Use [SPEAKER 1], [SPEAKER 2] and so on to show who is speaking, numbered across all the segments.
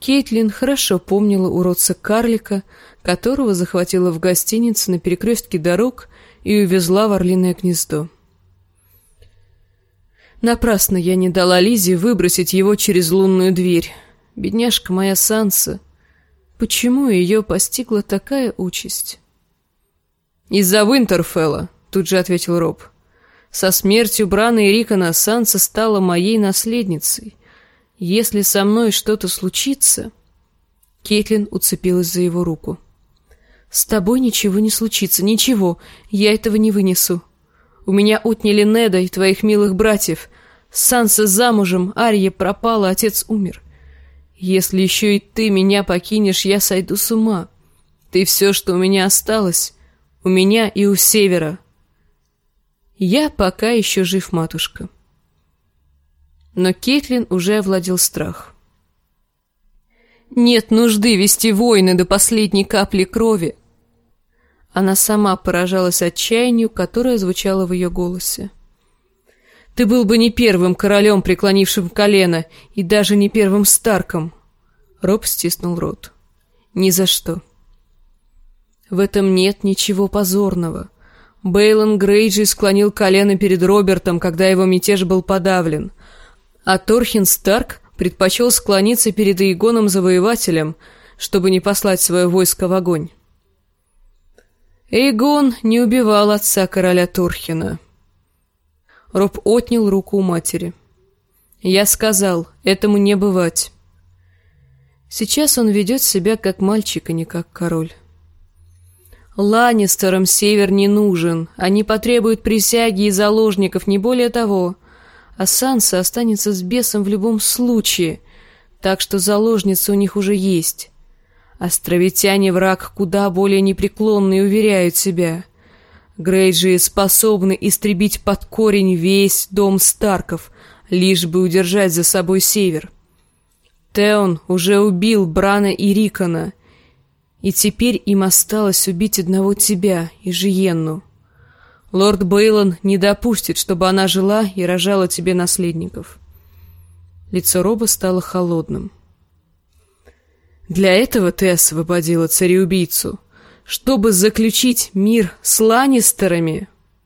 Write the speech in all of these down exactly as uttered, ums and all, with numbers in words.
[SPEAKER 1] Кейтлин хорошо помнила уродца-карлика, которого захватила в гостинице на перекрестке дорог и увезла в Орлиное гнездо. Напрасно я не дала Лизе выбросить его через лунную дверь. Бедняжка моя Санса. Почему ее постигла такая участь? «Из-за Уинтерфелла», — тут же ответил Роб. «Со смертью Брана и Рикона Санса стала моей наследницей. Если со мной что-то случится...» Кейтлин уцепилась за его руку. «С тобой ничего не случится, ничего, я этого не вынесу. У меня отняли Неда и твоих милых братьев. Санса замужем, Арья пропала, отец умер. Если еще и ты меня покинешь, я сойду с ума. Ты все, что у меня осталось, у меня и у Севера. Я пока еще жив, матушка». Но Кейтлин уже овладел страх. «Нет нужды вести войны до последней капли крови». Она сама поражалась отчаянию, которое звучало в ее голосе. «Ты был бы не первым королем, преклонившим колено, и даже не первым Старком». Роб стиснул рот. «Ни за что». «В этом нет ничего позорного. Бейлон Грейджи склонил колено перед Робертом, когда его мятеж был подавлен, а Торхин Старк предпочел склониться перед Эйгоном Завоевателем, чтобы не послать свое войско в огонь. Эйгон не убивал отца короля Торхина». Роб отнял руку у матери. «Я сказал, этому не бывать». Сейчас он ведет себя как мальчик, а не как король. «Ланнистерам Север не нужен, они потребуют присяги и заложников, не более того. А Санса останется с бесом в любом случае, так что заложница у них уже есть. Островитяне враг куда более непреклонный, уверяют себя. Грейджи способны истребить под корень весь дом Старков, лишь бы удержать за собой Север. Теон уже убил Брана и Рикона, и теперь им осталось убить одного тебя и Жиенну. Лорд Бейлон не допустит, чтобы она жила и рожала тебе наследников». Лицо Роба стало холодным. «Для этого ты освободила цареубийцу, чтобы заключить мир с Ланнистерами?»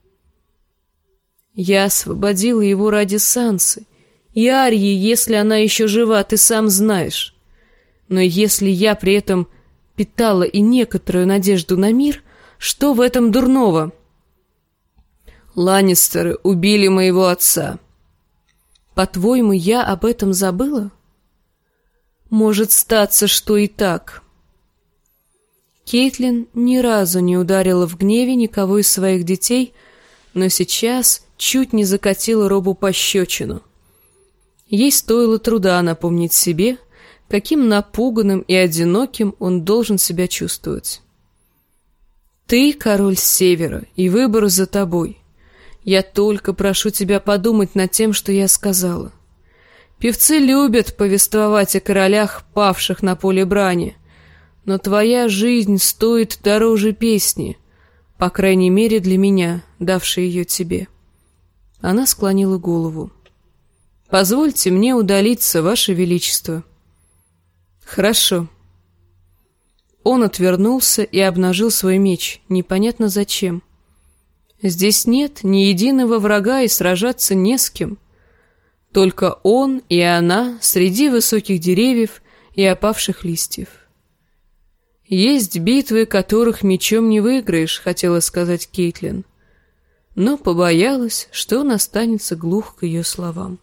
[SPEAKER 1] «Я освободила его ради Сансы. И Арьи, если она еще жива, ты сам знаешь. Но если я при этом питала и некоторую надежду на мир, что в этом дурного?» «Ланнистеры убили моего отца». «По-твоему, я об этом забыла?» «Может статься, что и так». Кейтлин ни разу не ударила в гневе никого из своих детей, но сейчас чуть не закатила Робу пощечину. Ей стоило труда напомнить себе, каким напуганным и одиноким он должен себя чувствовать. «Ты король Севера, и выбор за тобой. Я только прошу тебя подумать над тем, что я сказала. Певцы любят повествовать о королях, павших на поле брани, но твоя жизнь стоит дороже песни, по крайней мере для меня, давшей ее тебе». Она склонила голову. «Позвольте мне удалиться, Ваше Величество». «Хорошо». Он отвернулся и обнажил свой меч, непонятно зачем. Здесь нет ни единого врага, и сражаться не с кем. Только он и она среди высоких деревьев и опавших листьев. «Есть битвы, которых мечом не выиграешь», — хотела сказать Кейтлин, но побоялась, что он останется глух к ее словам.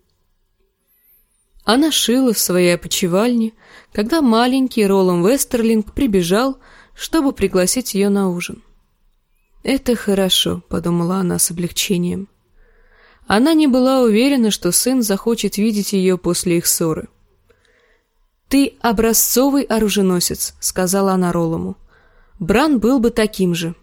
[SPEAKER 1] Она шила в своей опочивальне, когда маленький Ролан Вестерлинг прибежал, чтобы пригласить ее на ужин. «Это хорошо», — подумала она с облегчением. Она не была уверена, что сын захочет видеть ее после их ссоры. «Ты образцовый оруженосец», — сказала она Роллому. «Бран был бы таким же».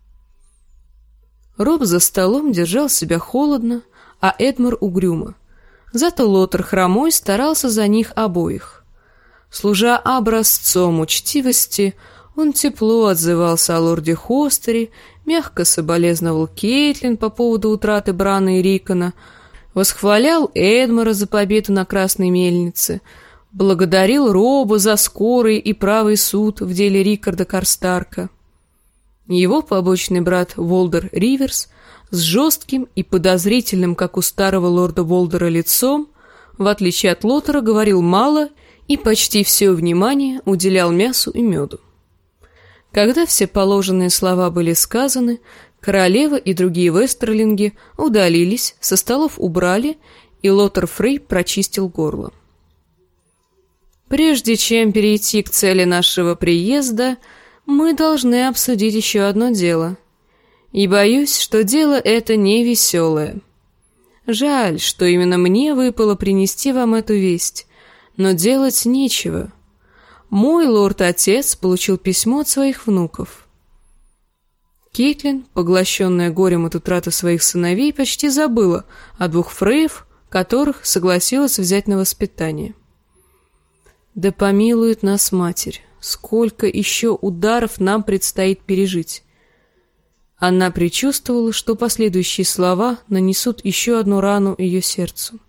[SPEAKER 1] Роб за столом держал себя холодно, а Эдмар угрюмо. Зато Лотар Хромой старался за них обоих. Служа образцом учтивости, он тепло отзывался о лорде Хостере, мягко соболезновал Кейтлин по поводу утраты Брана и Рикона, восхвалял Эдмара за победу на Красной Мельнице, благодарил Роба за скорый и правый суд в деле Рикарда Карстарка. Его побочный брат Волдер Риверс с жестким и подозрительным, как у старого лорда Волдера, лицом, в отличие от Лотера, говорил мало и почти все внимание уделял мясу и меду. Когда все положенные слова были сказаны, королева и другие вестерлинги удалились, со столов убрали, и Лотер Фрей прочистил горло. «Прежде чем перейти к цели нашего приезда, мы должны обсудить еще одно дело. И боюсь, что дело это не веселое. Жаль, что именно мне выпало принести вам эту весть, но делать нечего. Мой лорд-отец получил письмо от своих внуков». Кейтлин, поглощенная горем от утраты своих сыновей, почти забыла о двух Фреев, которых согласилась взять на воспитание. «Да помилует нас Матерь, сколько еще ударов нам предстоит пережить». Она предчувствовала, что последующие слова нанесут еще одну рану ее сердцу.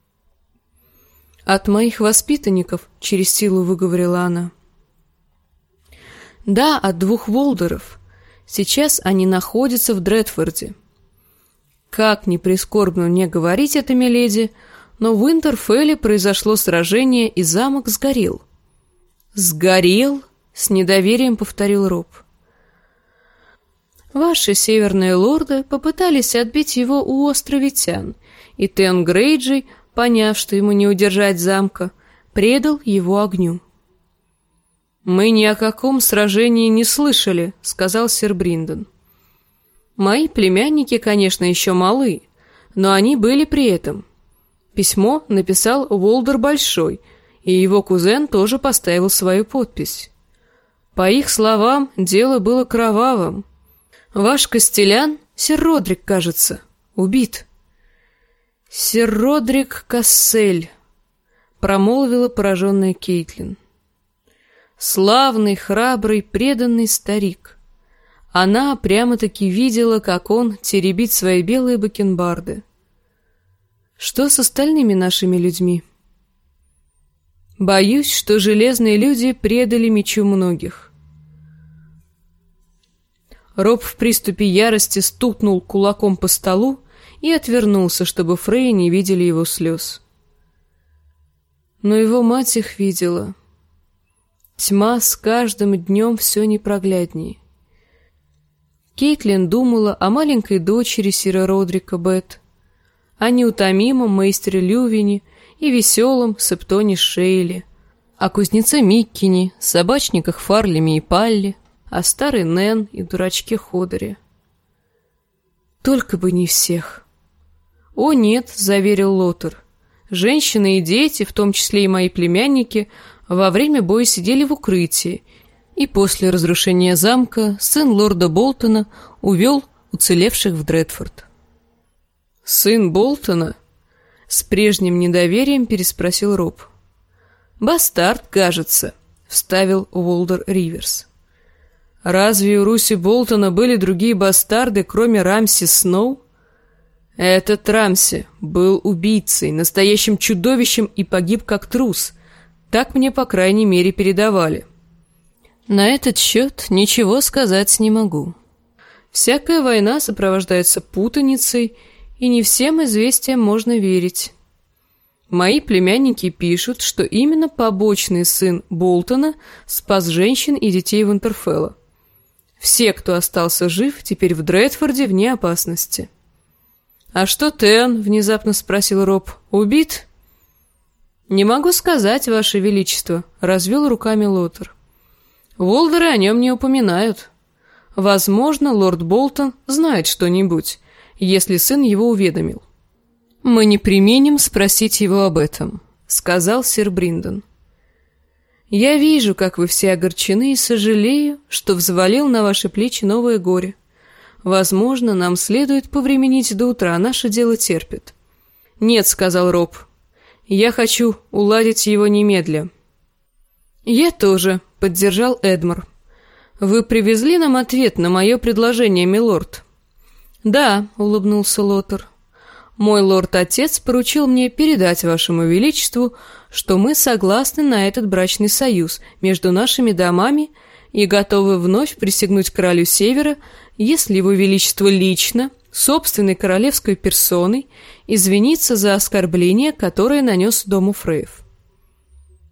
[SPEAKER 1] «От моих воспитанников», — через силу выговорила она. «Да, от двух Волдеров. Сейчас они находятся в Дредфорде. Как ни прискорбно мне говорить это, миледи, но в Интерфелле произошло сражение, и замок сгорел». «Сгорел?» — с недоверием повторил Роб. «Ваши северные лорды попытались отбить его у островитян, и Тен Грейджей, поняв, что ему не удержать замка, предал его огню». «Мы ни о каком сражении не слышали», — сказал сэр Бриндон. «Мои племянники, конечно, еще малы, но они были при этом. Письмо написал Волдер Большой, и его кузен тоже поставил свою подпись. По их словам, дело было кровавым. Ваш Костелян, сэр Родрик, кажется, убит». «Сэр Родрик Кассель», — промолвила пораженная Кейтлин. «Славный, храбрый, преданный старик». Она прямо-таки видела, как он теребит свои белые бакенбарды. «Что с остальными нашими людьми?» «Боюсь, что железные люди предали мечу многих». Роб в приступе ярости стукнул кулаком по столу и отвернулся, чтобы Фреи не видели его слез. Но его мать их видела. Тьма с каждым днем все непрогляднее. Кейтлин думала о маленькой дочери сира Родрика Бет, о неутомимом мейстере Лювине и веселом Септоне Шейле, о кузнеце Миккине, собачниках Фарлеме и Палле, о старой Нэн и дурачке Ходоре. Только бы не всех. «О нет», — заверил Лотер, — «женщины и дети, в том числе и мои племянники, во время боя сидели в укрытии, и после разрушения замка сын лорда Болтона увел уцелевших в Дредфорд». «Сын Болтона?» — с прежним недоверием переспросил Роб. «Бастард, кажется», — вставил Волдер Риверс. «Разве у Руси Болтона были другие бастарды, кроме Рамси Сноу?» «Этот Рамси был убийцей, настоящим чудовищем и погиб как трус. Так мне, по крайней мере, передавали». «На этот счет ничего сказать не могу. Всякая война сопровождается путаницей, и не всем известиям можно верить. Мои племянники пишут, что именно побочный сын Болтона спас женщин и детей Винтерфелла. Все, кто остался жив, теперь в Дредфорде вне опасности». «А что Тен?» — внезапно спросил Роб. «Убит?» «Не могу сказать, Ваше Величество», — развел руками Лотер. «Волдеры о нем не упоминают. Возможно, лорд Болтон знает что-нибудь, если сын его уведомил». «Мы не преминем спросить его об этом», — сказал сэр Бриндон. «Я вижу, как вы все огорчены, и сожалею, что взвалил на ваши плечи новое горе. Возможно, нам следует повременить до утра, наше дело терпит». «Нет», — сказал Роб, — «я хочу уладить его немедля». «Я тоже», — поддержал Эдмар. «Вы привезли нам ответ на мое предложение, милорд?» «Да», — улыбнулся Лотер. Мой лорд-отец поручил мне передать вашему величеству, что мы согласны на этот брачный союз между нашими домами и готовы вновь присягнуть королю Севера, если его величество лично, собственной королевской персоной, извинится за оскорбление, которое нанес дому Фреев.